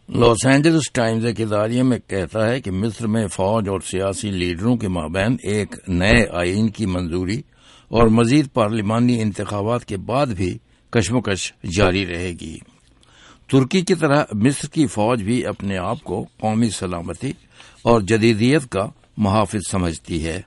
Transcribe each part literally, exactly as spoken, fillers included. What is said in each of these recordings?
Los Angeles Times ایک اداریے میں کہتا ہے کہ مصر میں فوج اور سیاسی لیڈروں کے مابین ایک نئے آئین کی منظوری اور مزید پارلیمانی انتخابات کے بعد بھی کشمکش جاری رہے گی۔ ترکی کی طرح مصر کی فوج بھی اپنے آپ کو قومی سلامتی اور جدیدیت کا محافظ سمجھتی ہے۔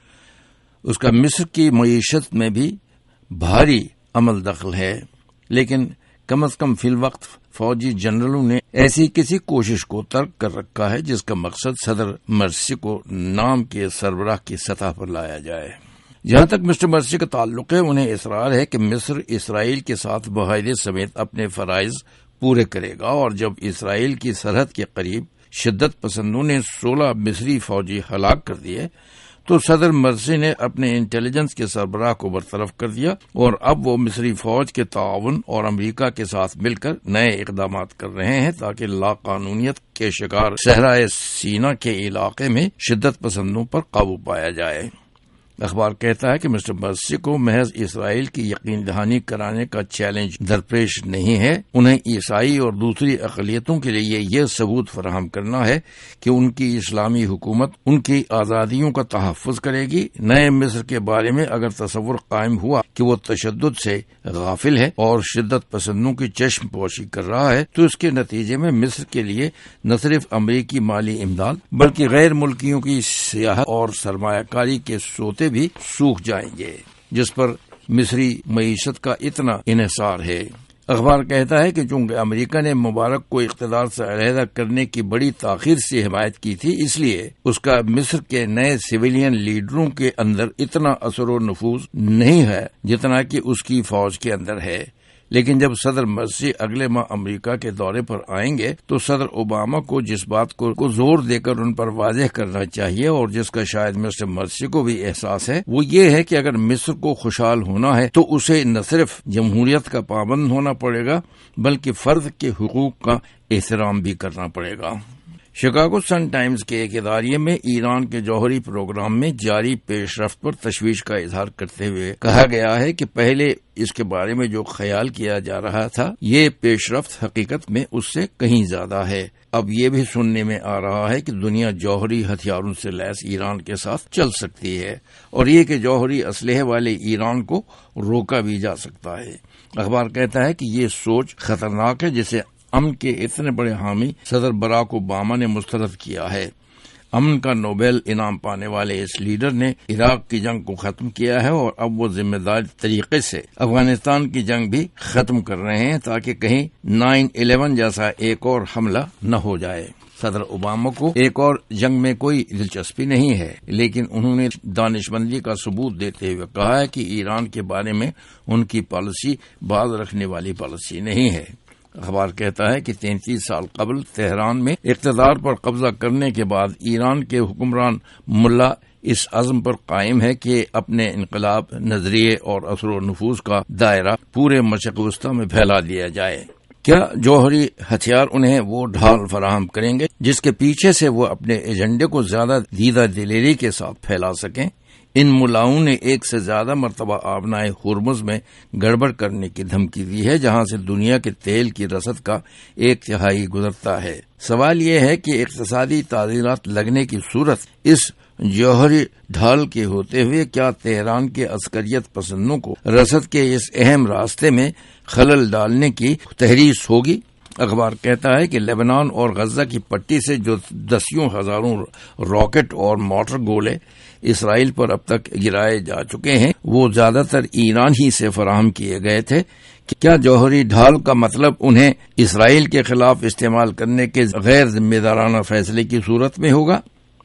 اس کا مصر کی معیشت میں بھی بھاری عمل دخل ہے، لیکن کم از کم فی الوقت فوجی جنرلوں نے ایسی کسی کوشش کو ترک کر رکھا ہے جس کا مقصد صدر مرسی کو نام کے سربراہ کی سطح پر لایا جائے۔ جہاں تک مسٹر مرسی کا تعلق ہے، انہیں اصرار ہے کہ مصر اسرائیل کے ساتھ معاہدے سمیت اپنے فرائض پورے کرے گا، اور جب اسرائیل کی سرحد کے قریب شدت پسندوں نے سولہ مصری فوجی ہلاک کر دیے تو صدر مرسی نے اپنے انٹیلیجنس کے سربراہ کو برطرف کر دیا، اور اب وہ مصری فوج کے تعاون اور امریکہ کے ساتھ مل کر نئے اقدامات کر رہے ہیں تاکہ لا قانونیت کے شکار صحرائے سینا کے علاقے میں شدت پسندوں پر قابو پایا جائے۔ اخبار کہتا ہے کہ مسٹر مرسی کو محض اسرائیل کی یقین دہانی کرانے کا چیلنج درپیش نہیں ہے، انہیں عیسائی اور دوسری اقلیتوں کے لیے یہ ثبوت فراہم کرنا ہے کہ ان کی اسلامی حکومت ان کی آزادیوں کا تحفظ کرے گی۔ نئے مصر کے بارے میں اگر تصور قائم ہوا کہ وہ تشدد سے غافل ہے اور شدت پسندوں کی چشم پوشی کر رہا ہے تو اس کے نتیجے میں مصر کے لیے نہ صرف امریکی مالی امداد بلکہ غیر ملکیوں کی سیاحت اور سرمایہ کاری کے سوتے بھی سوکھ جائیں گے، جس پر مصری معیشت کا اتنا انحصار ہے۔ اخبار کہتا ہے کہ چونکہ امریکہ نے مبارک کو اقتدار سے علیحدہ کرنے کی بڑی تاخیر سے حمایت کی تھی، اس لیے اس کا مصر کے نئے سویلین لیڈروں کے اندر اتنا اثر و نفوذ نہیں ہے جتنا کہ اس کی فوج کے اندر ہے۔ لیکن جب صدر مرسی اگلے ماہ امریکہ کے دورے پر آئیں گے تو صدر اوباما کو جس بات کو زور دے کر ان پر واضح کرنا چاہیے، اور جس کا شاید مسٹر مرسی کو بھی احساس ہے، وہ یہ ہے کہ اگر مصر کو خوشحال ہونا ہے تو اسے نہ صرف جمہوریت کا پابند ہونا پڑے گا بلکہ فرد کے حقوق کا احترام بھی کرنا پڑے گا۔ شکاگو سن ٹائمز کے ایک اداریے میں ایران کے جوہری پروگرام میں جاری پیش رفت پر تشویش کا اظہار کرتے ہوئے کہا گیا ہے کہ پہلے اس کے بارے میں جو خیال کیا جا رہا تھا، یہ پیش رفت حقیقت میں اس سے کہیں زیادہ ہے۔ اب یہ بھی سننے میں آ رہا ہے کہ دنیا جوہری ہتھیاروں سے لیس ایران کے ساتھ چل سکتی ہے، اور یہ کہ جوہری اسلحے والے ایران کو روکا بھی جا سکتا ہے۔ اخبار کہتا ہے کہ یہ سوچ خطرناک ہے جسے امن کے اتنے بڑے حامی صدر براک اوباما نے مسترد کیا ہے۔ امن کا نوبل انعام پانے والے اس لیڈر نے عراق کی جنگ کو ختم کیا ہے، اور اب وہ ذمہ دار طریقے سے افغانستان کی جنگ بھی ختم کر رہے ہیں تاکہ کہیں نائن الیون جیسا ایک اور حملہ نہ ہو جائے۔ صدر اوباما کو ایک اور جنگ میں کوئی دلچسپی نہیں ہے، لیکن انہوں نے دانشمندی کا ثبوت دیتے ہوئے کہا ہے کہ ایران کے بارے میں ان کی پالیسی باز رکھنے والی پالیسی نہیں ہے۔ اخبار کہتا ہے کہ تینتیس سال قبل تہران میں اقتدار پر قبضہ کرنے کے بعد ایران کے حکمران ملا اس عزم پر قائم ہے کہ اپنے انقلاب نظریے اور اثر و نفوذ کا دائرہ پورے مشرق وسطی میں پھیلا دیا جائے۔ کیا جوہری ہتھیار انہیں وہ ڈھال فراہم کریں گے جس کے پیچھے سے وہ اپنے ایجنڈے کو زیادہ دیدہ دلیری کے ساتھ پھیلا سکیں؟ ان ملاؤں نے ایک سے زیادہ مرتبہ آبنائے ہرمز میں گڑبڑ کرنے کی دھمکی دی ہے، جہاں سے دنیا کے تیل کی رسد کا ایک تہائی گزرتا ہے۔ سوال یہ ہے کہ اقتصادی تعزیرات لگنے کی صورت اس جوہری ڈھال کے ہوتے ہوئے کیا تہران کے عسکریت پسندوں کو رسد کے اس اہم راستے میں خلل ڈالنے کی تحریص ہوگی؟ اخبار کہتا ہے کہ لیبنان اور غزہ کی پٹی سے جو دسیوں ہزاروں راکٹ اور موٹر گولے اسرائیل پر اب تک گرائے جا چکے ہیں، وہ زیادہ تر ایران ہی سے فراہم کیے گئے تھے۔ کیا جوہری ڈھال کا مطلب انہیں اسرائیل کے خلاف استعمال کرنے کے غیر ذمہ دارانہ فیصلے کی صورت میں ہوگا؟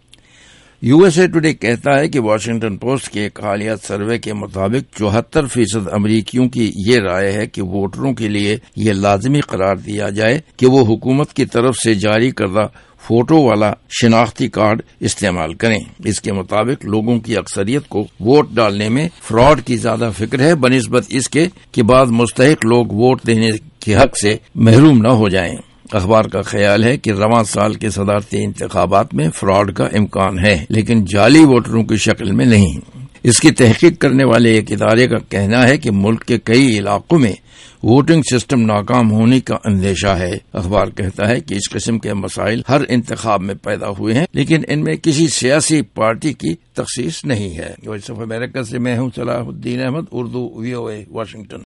یو ایس اے ٹوڈے کہتا ہے کہ واشنگٹن پوسٹ کے ایک حالیہ سروے کے مطابق چوہتر فیصد امریکیوں کی یہ رائے ہے کہ ووٹروں کے لیے یہ لازمی قرار دیا جائے کہ وہ حکومت کی طرف سے جاری کردہ فوٹو والا شناختی کارڈ استعمال کریں۔ اس کے مطابق لوگوں کی اکثریت کو ووٹ ڈالنے میں فراڈ کی زیادہ فکر ہے بنسبت اس کے کہ بعض مستحق لوگ ووٹ دینے کے حق سے محروم نہ ہو جائیں۔ اخبار کا خیال ہے کہ رواں سال کے صدارتی انتخابات میں فراڈ کا امکان ہے، لیکن جعلی ووٹروں کی شکل میں نہیں۔ اس کی تحقیق کرنے والے ایک ادارے کا کہنا ہے کہ ملک کے کئی علاقوں میں ووٹنگ سسٹم ناکام ہونے کا اندیشہ ہے۔ اخبار کہتا ہے کہ اس قسم کے مسائل ہر انتخاب میں پیدا ہوئے ہیں، لیکن ان میں کسی سیاسی پارٹی کی تخصیص نہیں ہے۔ وائس آف امریکہ سے میں ہوں Salahuddin Ahmed, Urdu V O A, Washington.